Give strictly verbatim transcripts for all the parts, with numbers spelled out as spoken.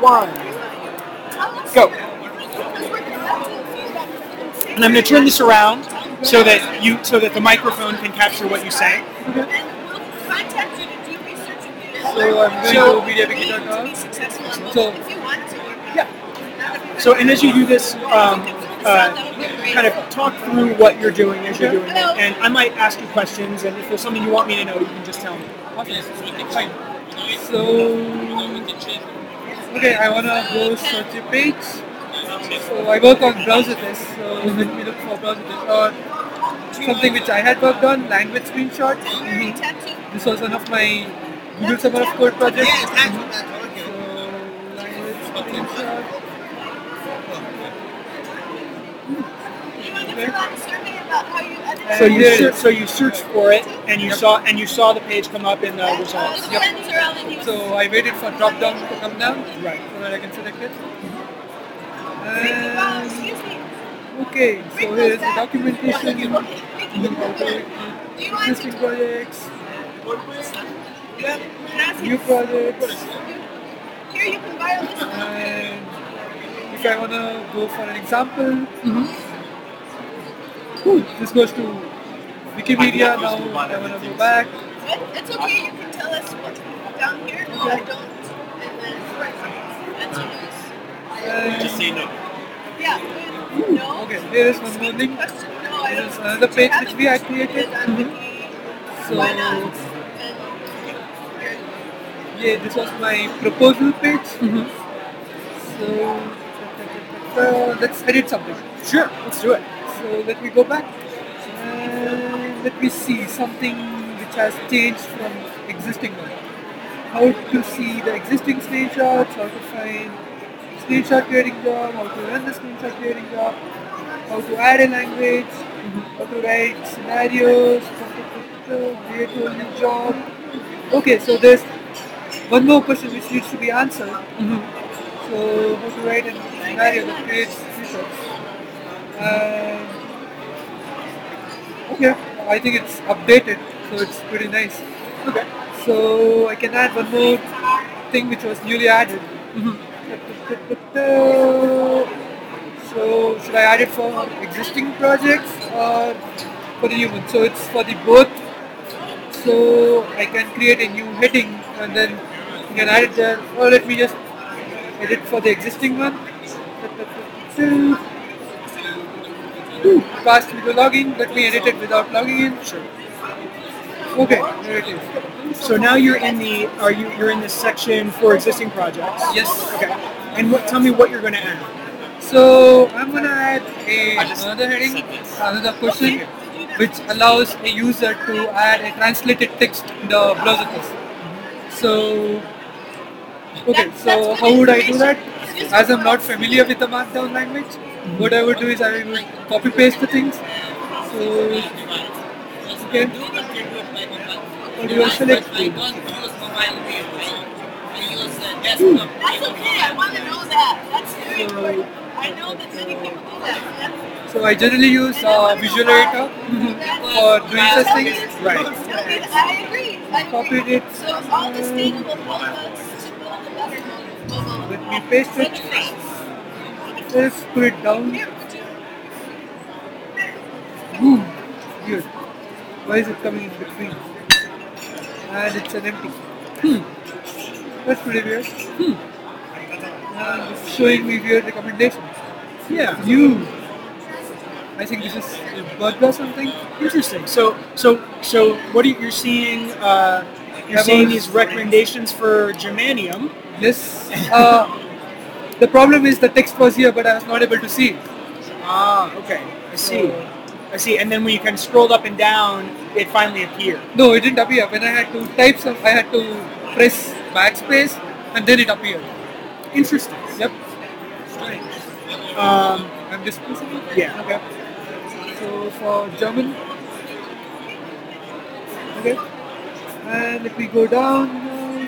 one, go. And I'm going to turn this around so that you, so that the microphone can capture what you say. So I'm going So- to MediaWiki dot com. So Yeah. So, and as you do this, um, uh, kind of talk through what you're doing as you're doing it, and I might ask you questions, and if there's something you want me to know, you can just tell me. okay, fine. So okay, I wanna go search a page. So I work on browser tests. So let me look for browser tests or something which I had worked on, language screenshots. This was one of my Google Summer of Code projects. So language screenshot. So you There it ser- is. so you searched for it, and you saw and you saw the page come up in the results. So I waited for drop down to come down, Right. so that I can select it. And okay, so here is the documentation, existing projects, new projects, Here you can buy a list. and if I wanna go for an example, this goes to Wikipedia. Now I wanna go back. It's okay, you can tell us what down here. No, I don't. And then that's yours. And, Just say no. Yeah. No. okay, here is one more link. Question. No, I This don't. is another page which we had created. So Why not? And yeah, this was my proposal page. So uh, let's edit something. Sure, let's do it. So let me go back and let me see something which has changed from existing one. How to see the existing screenshots, how to find screenshot creating job, how to run the screenshot creating job, how to add a language, how to write scenarios, create a whole new job. Okay, so there's one more question which needs to be answered. So how to write a scenario that creates screenshots. And okay, I think it's updated, so it's pretty nice. Okay. So I can add one more thing which was newly added. So should I add it for existing projects or for the new one? So it's for the both. So I can create a new heading and then you can add it there. Or let me just edit for the existing one. Past video logging, let me edit it without logging in. Sure. Okay, there it is. So now you're in the are you you're in this section for existing projects? Yes. Okay. And what? Tell me what you're going to add. So I'm gonna add a, another heading, another question, which allows a user to add a translated text in the browser test. So, okay, so how would I do that? As I'm not familiar with the Markdown language, what I would do is I would copy paste the things. So, okay, or do I select? I don't use mobile view. I use uh, desktop. that's okay. I want to know that. That's very important. I know that many people do that. That's, So I generally use uh, Visual Editor for doing such things. Right. I agree. I agree. Copied it. So all this data will help us to build a better mobile Let me paste it. interface. Let's put it down. Here, would you? Boom. Good. Why is it coming in between? And it's an empty. Hmm. That's pretty weird. Hmm. And it's showing me weird recommendations. Yeah. You. I think this is a bug or something. Interesting. So so so what are you, you're seeing? Uh, you're Yeah, seeing but- these recommendations for Germanium. Yes. Uh, the problem is the text was here, but I was not able to see it. Ah, okay. I see. I see. And then when you kind of scrolled up and down, it finally appeared. No, it didn't appear. When I had to type some, I had to press backspace, and then it appeared. Interesting. Yep. Strange. Um, I'm just pressing it. yeah. Okay. So for German, okay, and if we go down, uh,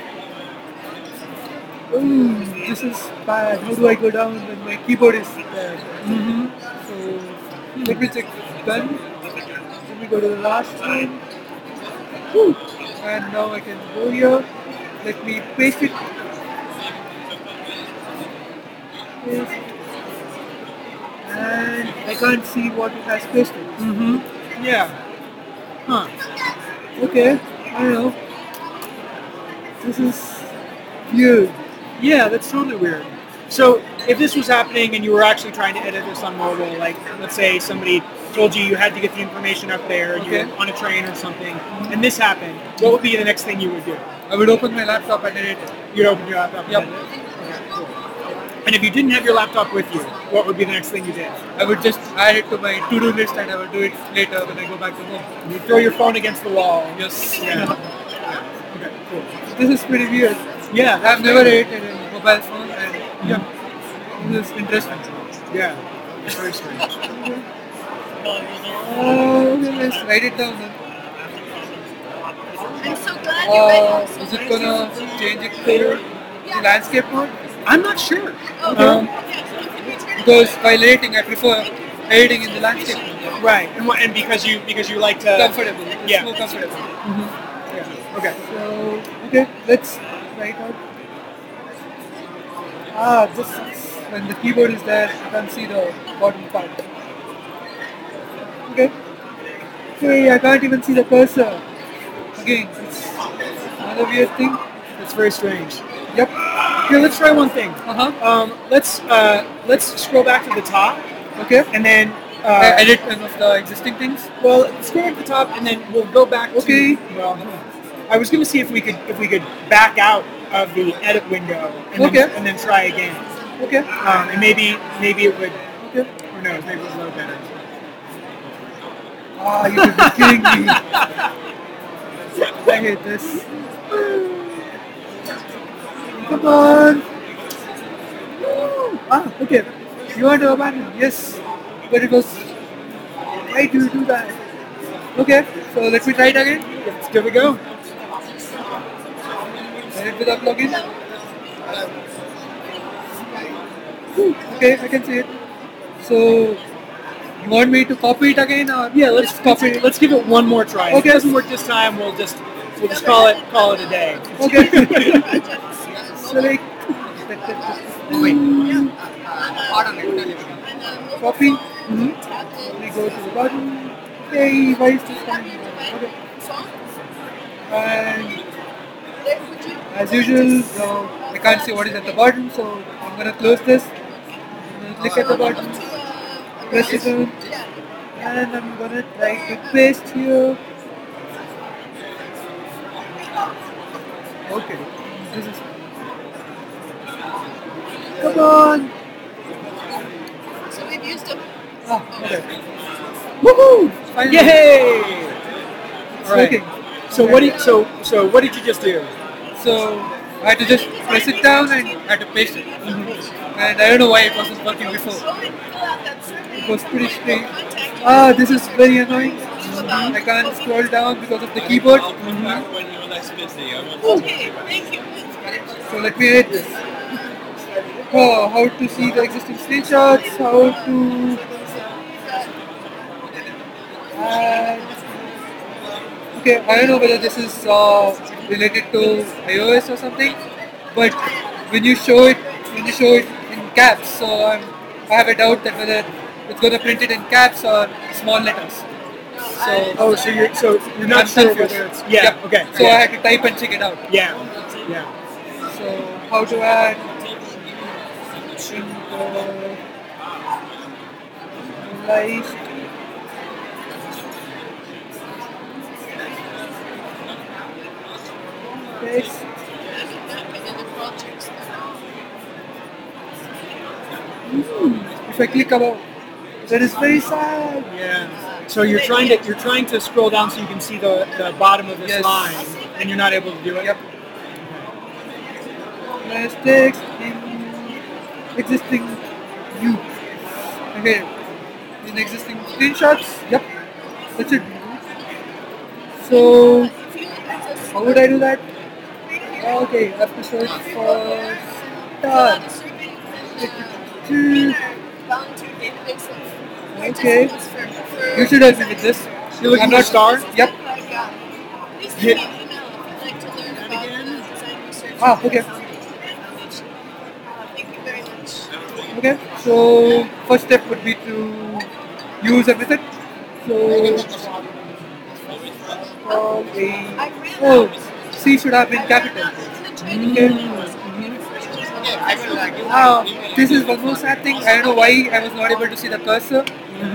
ooh, this is bad. How do I go down when my keyboard is there? Mm-hmm. So let me check done. Let me go to the last one, Whew. And now I can go here. Let me paste it. paste, and I can't see what it has pasted. Mm-hmm. Yeah. Huh. Okay, I don't know. This is weird. Yeah, that's totally weird. So if this was happening and you were actually trying to edit this on mobile, like let's say somebody told you you had to get the information up there, and you Okay. were on a train or something, and this happened, what would be the next thing you would do? I would open my laptop and edit it. You'd open your laptop. Yep. And edit it? Okay, cool. And if you didn't have your laptop with you, what would be the next thing you did? I would just add it to my to-do list and I will do it later when I go back to home. You throw your phone against the wall. Yes. Yeah. Okay, cool. This is pretty weird. Yeah, I've never edited a mobile phone and yeah, this is interesting. Yeah, it's very strange. Uh, okay, let's write it down then. I'm so glad you read Uh, it. So is it nice. gonna change it to the landscape mode? I'm not sure. Oh, Um, okay, so you can return it. Because while editing, I prefer editing in the landscape mode. Right, and, wh- and because you because you like to Comfortable. It's Yeah. more comfortable. Yeah. Okay. So, okay, let's write out. Ah, this is when the keyboard is there, you can see the bottom part. Okay. Okay, I can't even see the cursor. Again, it's another weird thing. That's very strange. Yep. Here, let's try one thing. Uh-huh. Um, let's uh, let's scroll back to the top, Okay. and then Uh, uh, edit one of the existing things. well, scroll to the top, and then we'll go back. Okay. To, well, I was going to see if we could if we could back out of the edit window, and Okay. then, and then try again. Okay. Um, and maybe maybe it would. Okay. Who knows? Maybe it would load better. Ah, you could be kidding me. I hate this. Come on. Woo. Ah, okay. You want to abandon? Yes. But it was. Why do you do that? Okay. So let me try it again. Let's give it a go. Edit without login. Whew. Okay, I can see it. So you want me to copy it again or Yeah, let's just copy. it? Let's give it one more try. If Okay. it doesn't work this time, we'll just we'll just call it call it a day. Okay. Select. Wait. Copy. Mhm. We go to the bottom. Hey, why is this coming? Okay. And as usual, uh, I can't see what is at the bottom, so I'm gonna close this. I'm gonna click at the bottom, press it on, and I'm gonna try to paste here. Okay, this is. Come on! So we've used a Ah, okay. Woohoo! Finally. Yay! It's All right. working. So what did so so what did you just do? So I had to just press it down and I had to paste it. And I don't know why it wasn't working before. go and fill out that survey. It was pretty strange. Contact Ah, this is very annoying. I can't scroll down because of the keyboard. Back when you're less busy. I want Okay, thank you. So let me edit this. Oh, how to see the existing screenshots, how to add. Okay, I don't know whether this is uh, related to iOS or something, but when you show it, when you show it in caps, so I'm, I have a doubt that whether it's going to print it in caps or small letters. So Oh, so you're so you're not I'm sure confused. whether it's yeah. Yep. Okay. So yeah. I had to type and check it out. yeah. Yeah. So how to add in the list. Paste. If I click above, that is very sad. Yeah. So you're trying to you're trying to scroll down so you can see the, the bottom of this Yes. line, and you're not able to do it. Yep. There's text in existing view. Okay. In existing screenshots. Yep. That's it. So how would I do that? Okay, I have to search for star. Okay. You should help me with this. You're looking I'm for not star? Yep. Hit- Ah, okay. very much. Okay, so first step would be to use a method. So call a I ran oh out. C should have been capital. To the training Okay. Okay, I will uh, give Now my email. this is one more sad thing. I don't know why I was not able to see the cursor.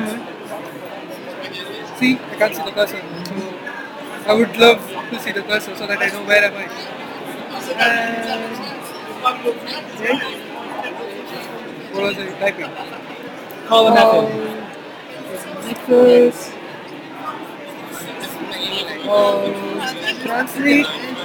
See, I can't see the cursor. So I would love to see the cursor so that I know where am I. And okay. What was I typing? Call a method. Method. Uh, translate.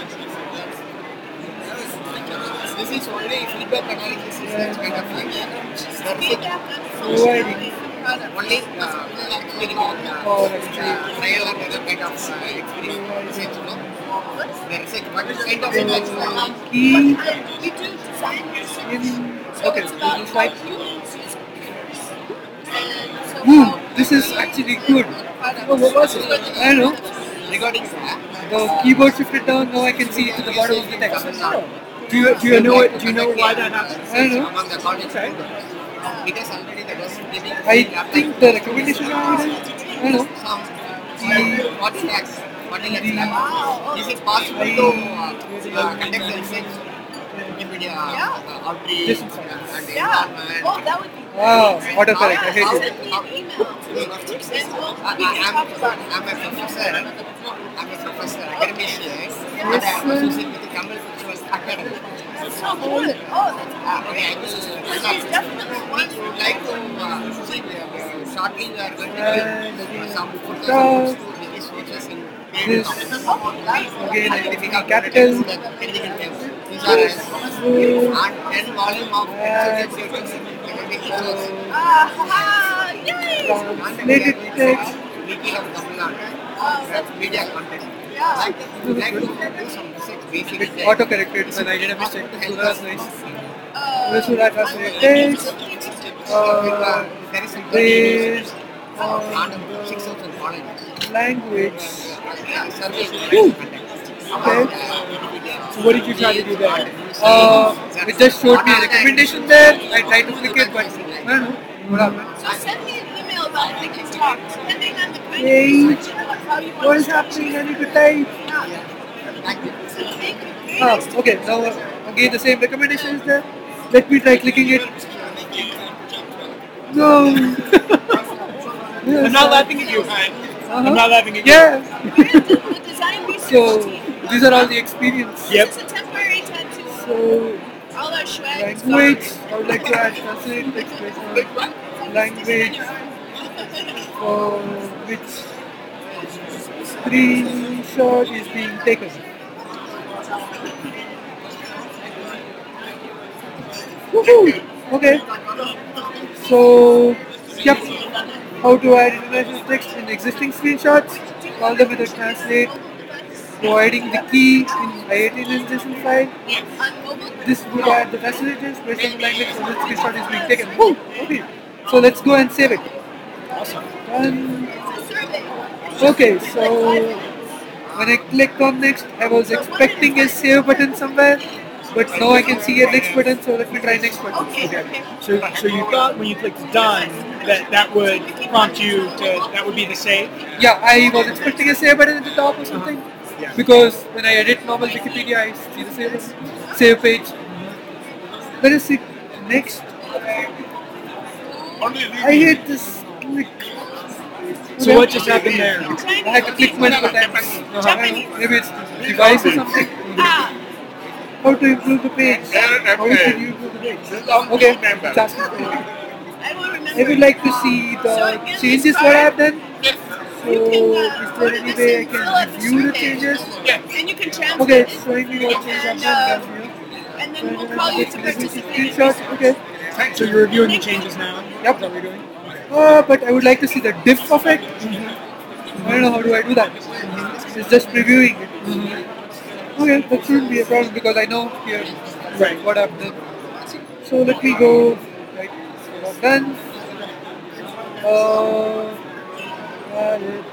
This is only feedback analysis. It's kind of like uh, Feedback Providing. only uh, explaining on uh, Oh, uh, trial and other kind of uh, experience. Research, you know? The research, what is kind of research? Uh, Key We do design research. in. So Okay, it's so about just how like. humans use computers. And so Ooh, how this is we actually good. products. Oh, what was it? I don't know. regarding that, The keyboard shifted down. Now I can see it to the bottom of the text. Do you do you know it? Do you know why that happens? I don't know. among the college Okay. students, it is already the government giving I free laptop think the recommendation I don't know. some uh, what tax, what tax lab. Wow. Is it possible to uh, uh, conduct the research in media uh, outreach Just- uh, and Yeah. environment? Oh, that would be Wow, great. autocorrect. I hate Yeah, it. send me an email. And we'll, I, we I, can I'm, talk about it. I'm a professor. I'm a professor, academician, and Yes, I'm sir. associated with the Tamil Cultural Academy. That's so good. Oh, that's Uh, okay, I will, This is we definitely one. would like to uh, see the, uh, shortly we are going to And give again, uh, some four so, thousand books to various sources in This Oh, that's again I we think have capital. technical terms. These are as and ten volume of exercises resources. Ah, ha, yay! Translated text. Wiki of Tamil Nadu. Oh, that's Media content. Yeah. Like, we like to do some research basic It research. auto-corrected when I did a mistake. So that's nice. Uh, This would have translated text. Uh, There is a this and six thousand followers. language. Survey Okay. So what did you try to do there? Uh, it just showed me a recommendation there. I tried to click it, but I don't know what happened. so send me an email about it. We can talk, depending on the kind Yay. of research and how you want What is to happening? I need to type. Thank you. Very Ah, nice to okay. Now uh, again the same recommendation is there. Let me try clicking it. No. I'm not laughing at you. Uh-huh. I'm not laughing at you. Yeah. We're in the the design research So team. these are all the experience. Yep. This is a temporary tattoo. So All our swag is gone. language. I would like to add translate text based on language for which screenshot is being taken. Woohoo! Okay. So, yep. How to add international text in existing screenshots? Call them with a translate. Providing the key in I eighteen ingestion file. On mobile. This would add the facilities based on the language from which screenshot is being taken. Woo! Okay. So let's go and save it. Awesome. It's Done. a survey. Okay, so when I click on next, I was expecting a save button somewhere, but now I can see a next button, so let me try next button. Okay, okay. So so you thought when you clicked done that that would prompt you to that would be the save? Yeah, I was expecting a save button at the top or something, Yeah. because when I edit normal Wikipedia, I see the save button, save page. Let us see next. I hate this click. So what just happened there? I had to click multiple times. I don't know, maybe it's device or something. Ah, How to improve the page? How should you improve the page? Okay, it's asking for it. I will remember. I would like to see the changes what I have done. So, You can, uh, is go there to any this way I and fill out can the review the survey. changes? And you can translate Okay, it. showing me what changes I've done down here. And then we'll call you to participate. Screenshots, okay. So you're reviewing the changes now? Yep. Is that what you're doing? Uh, but I would like to see the diff of it. I don't know how do I do that. It's just previewing it. Okay, that shouldn't be a problem because I know here Right. what I've done. So let me go right. So I've done. Uh, got it.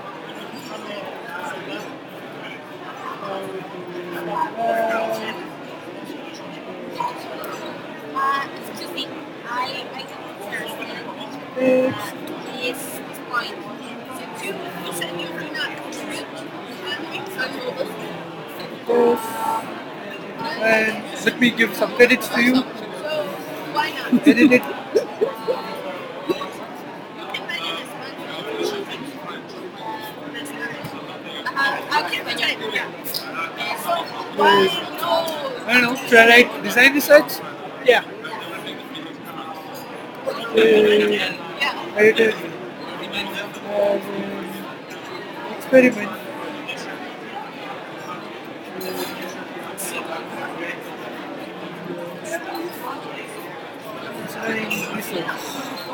Uh, excuse me. let me give some credits to you. So why not? Edit it. And my name is Uh, I'll give it time. Yeah. So why no? I don't know. Should I write design research? Yeah. Uh, Yeah. edited as an experiment. Design research.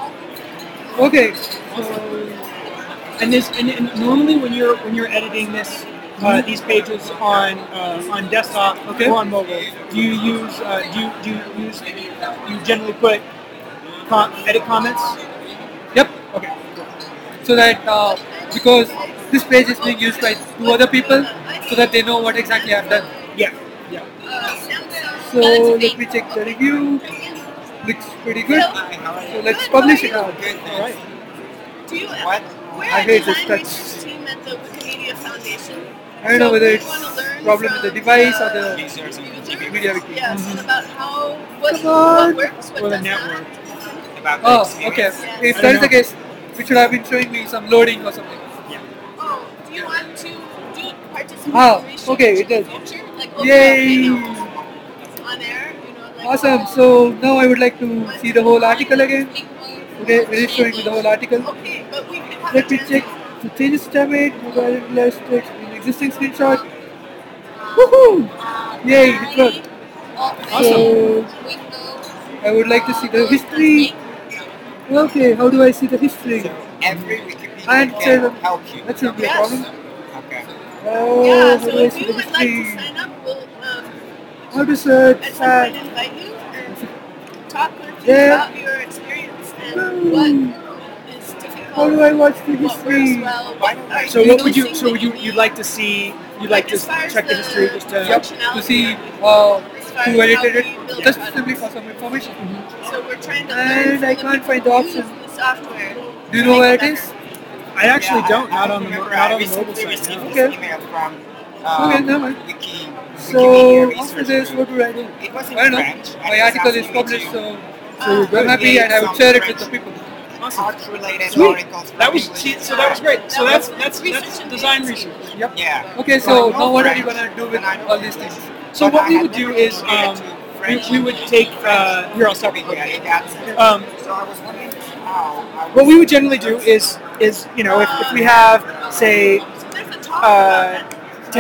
Okay. So And this, and, and normally when you're when you're editing this, uh, these pages on uh, on desktop Okay. or on mobile, do you use uh, do you do you use you generally put com- edit comments? yep. Okay. So that uh, because this page is being used by two other people, so that they know what exactly I've done. Yeah. Yeah. So let me check the review. Looks pretty good. So let's publish it out. All right. Do you What? We're I a hate this design touch. research team at the Wikimedia Foundation. I don't know So whether we it's wanna learn problem with the from device or the Users and users. Media Wiki. Yes, about how what, Come on. what works, what Or the does network. not. about the Oh, experience. okay. Yes. If I that don't is the know. case, it should have been showing me some loading or something. Oh, do you want to do participate Ah, in research okay, it in the does. future? Like open Yay! up Hangout on air, you know, like Awesome. So now I would like to see the whole article again. Okay, it is showing me the whole article. Okay, but we can have Let a me check to change the stamina, mobile less text in existing screenshot. Woohoo! Yay, it worked. So I would like to see the history. Okay, how do I see the history? Every Wikipedia And can tell them help you. that should be a Yes. problem. Okay. Oh, Yeah, how so do I if see you the would like to history? sign up, we'll um, How to search? at some point Uh, invite you and talk with you Yeah. about your experience and what is difficult. How do I watch the what works history? well, what are So what would you? missing So that would you? need? You'd like to see? You'd like to as far as check the history just to. Yep, to see uh, who edited it, just Yeah. simply for some information. So we're trying to And learn I from can't the find the people option. who use the software. Do you to know make where it it is? better. I actually Yeah, don't. I, Not I on the mo- remember not I on the mobile recently side. received No. Okay. this email from um, Okay, never mind. Wiki, So Wikimedia after Research this, Group. what do I do? It was in I don't know. French. and My it was article is asking me published, to so So you're good. I'm happy and I would share it with the people. Awesome. art-related Sweet. articles. That was from see, English so that was great. So That that's was that's research that's and design data research. team. Yep. Yeah. Okay, I so know now what are you French, gonna do with and I know all these things? So but what I we had would do never is contributed um, to we, French we would take uh, here I'll stop Wikipedia. recording. It had- Um, So I was wondering how. I what we was- would generally do is is you know if, if we have say So there's a talk uh, about that.